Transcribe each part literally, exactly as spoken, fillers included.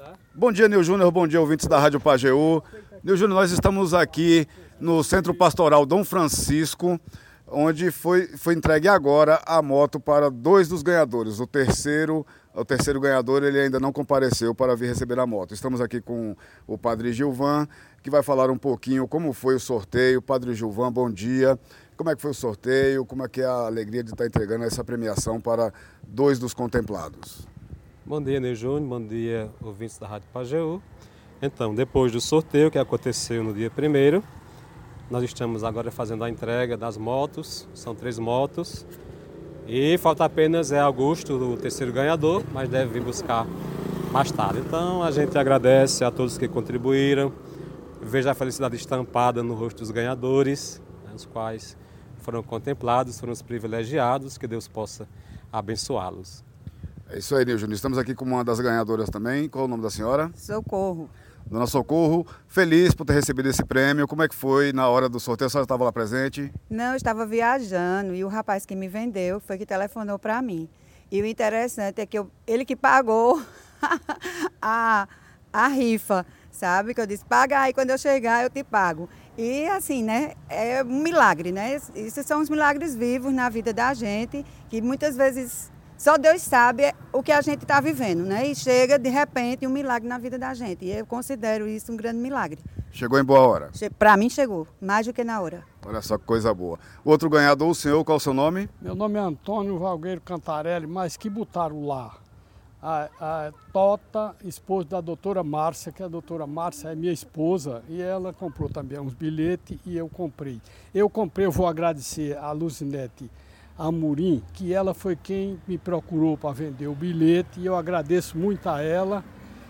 Bom dia, Nil Júnior, bom dia, ouvintes da Rádio Pajeú. Nil Júnior, nós estamos aqui no Centro Pastoral Dom Francisco, onde foi, foi entregue agora a moto para dois dos ganhadores. O terceiro, o terceiro ganhador ele ainda não compareceu para vir receber a moto. Estamos aqui com o Padre Gilvan, que vai falar um pouquinho como foi o sorteio. Padre Gilvan, bom dia. Como é que foi o sorteio? Como é que é a alegria de estar entregando essa premiação para dois dos contemplados? Bom dia, Nil Júnior. Bom dia, ouvintes da Rádio Pajeú. Então, depois do sorteio que aconteceu no dia primeiro, nós estamos agora fazendo a entrega das motos, são três motos, e falta apenas é Augusto, o terceiro ganhador, mas deve vir buscar mais tarde. Então a gente agradece a todos que contribuíram, veja a felicidade estampada no rosto dos ganhadores, né, os quais foram contemplados, foram os privilegiados, que Deus possa abençoá-los. É isso aí, Nil Júnior. Estamos aqui com uma das ganhadoras também. Qual o nome da senhora? Socorro. Dona Socorro, feliz por ter recebido esse prêmio. Como é que foi na hora do sorteio? A senhora estava lá presente? Não, eu estava viajando e o rapaz que me vendeu foi que telefonou para mim. E o interessante é que eu, ele que pagou a, a rifa, sabe? Que eu disse, paga aí, quando eu chegar eu te pago. E assim, né, é um milagre, né? Isso são os milagres vivos na vida da gente, que muitas vezes só Deus sabe o que a gente está vivendo, né? E chega, de repente, um milagre na vida da gente. E eu considero isso um grande milagre. Chegou em boa hora? Para mim chegou, mais do que na hora. Olha só que coisa boa. O outro ganhador, o senhor, qual é o seu nome? Meu nome é Antônio Valgueiro Cantarelli, mas que botaram lá? A, a Tota, esposa da doutora Márcia, que a doutora Márcia é minha esposa, e ela comprou também uns bilhetes e eu comprei. Eu comprei, eu vou agradecer a Luzinete Amorim, que ela foi quem me procurou para vender o bilhete, e eu agradeço muito a ela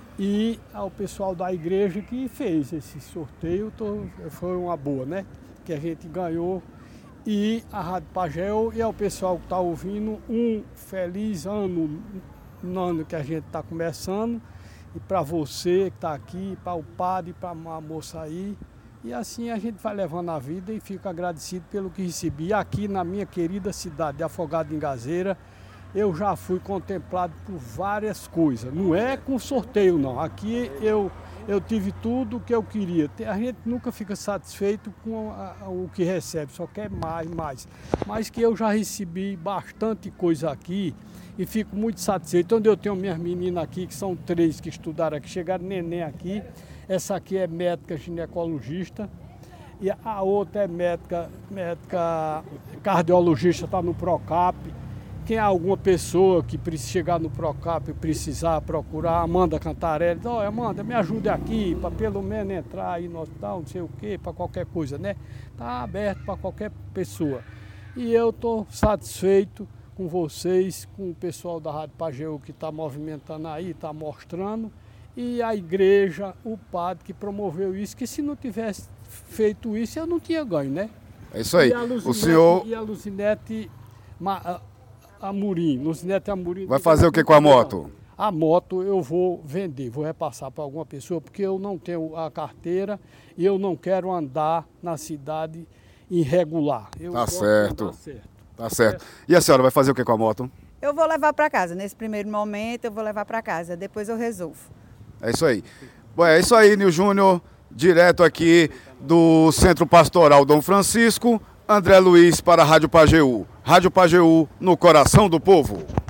e ao pessoal da igreja que fez esse sorteio. Tô, foi uma boa, né? Que a gente ganhou, e a Rádio Pajeú, e ao pessoal que está ouvindo, um feliz ano, no ano que a gente está começando, e para você que está aqui, para o padre, para a moça aí. E assim a gente vai levando a vida e fico agradecido pelo que recebi. Aqui na minha querida cidade de Afogado em Gazeira, eu já fui contemplado por várias coisas. Não é com sorteio, não. Aqui eu, eu tive tudo o que eu queria. A gente nunca fica satisfeito com a, a, o que recebe, só quer mais, mais. Mas que eu já recebi bastante coisa aqui e fico muito satisfeito. Onde eu tenho minhas meninas aqui, que são três que estudaram aqui, chegaram neném aqui. Essa aqui é médica ginecologista e a outra é médica, médica cardiologista, está no Procap. Tem alguma pessoa que precisa chegar no Procap e precisar procurar, Amanda Cantarelli, olha, Amanda, me ajude aqui para pelo menos entrar aí no hospital, não sei o quê, para qualquer coisa, né? Está aberto para qualquer pessoa. E eu estou satisfeito com vocês, com o pessoal da Rádio Pajeú que está movimentando aí, está mostrando. E a igreja, o padre que promoveu isso, que se não tivesse feito isso, eu não tinha ganho, né? É isso aí. Luzinete, o senhor... E a Luzinete Amorim. Luzinete Amorim. Vai fazer o que com a moto? A moto eu vou vender, vou repassar para alguma pessoa, porque eu não tenho a carteira e eu não quero andar na cidade irregular. Eu tá certo. certo. Tá certo. E a senhora vai fazer o que com a moto? Eu vou levar para casa. Nesse primeiro momento, eu vou levar para casa. Depois eu resolvo. É isso aí. Bom, é isso aí, Nil Júnior, direto aqui do Centro Pastoral Dom Francisco, André Luiz para a Rádio Pajeú. Rádio Pajeú, no coração do povo.